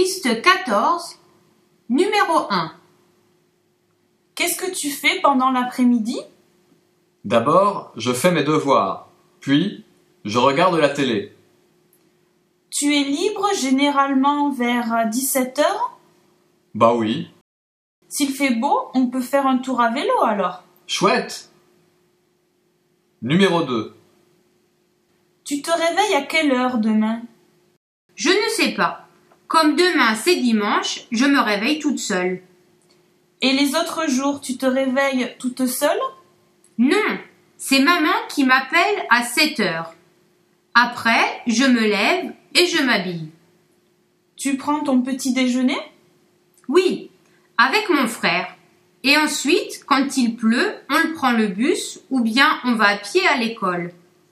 Piste 14, numéro 1. Qu'est-ce que tu fais pendant l'après-midi? D'abord, je fais mes devoirs, puis je regarde la télé. Tu es libre généralement vers 17h? Bah oui. S'il fait beau, on peut faire un tour à vélo alors. Chouette! Numéro 2. Tu te réveilles à quelle heure demain? Je ne sais pas. Comme demain c'est dimanche, je me réveille toute seule. Et les autres jours, tu te réveilles toute seule? Non, c'est maman qui m'appelle à 7 heures. Après, je me lève et je m'habille. Tu prends ton petit déjeuner? Oui, avec mon frère. Et ensuite, quand il pleut, on prend le bus ou bien on va à pied à l'école.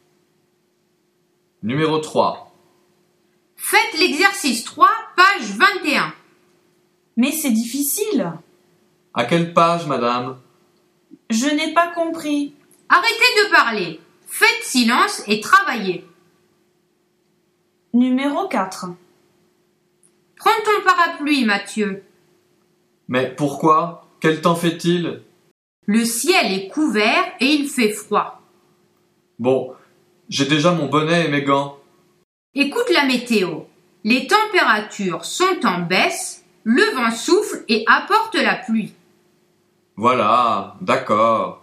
Numéro 3. Faites l'exercice 3, page 21. Mais c'est difficile. À quelle page, madame? Je n'ai pas compris. Arrêtez de parler. Faites silence et travaillez. Numéro 4. Prends ton parapluie, Mathieu. Mais pourquoi? Quel temps fait-il? Le ciel est couvert et il fait froid. Bon, j'ai déjà mon bonnet et mes gants. Écoute la météo. Les températures sont en baisse, le vent souffle et apporte la pluie. Voilà, d'accord.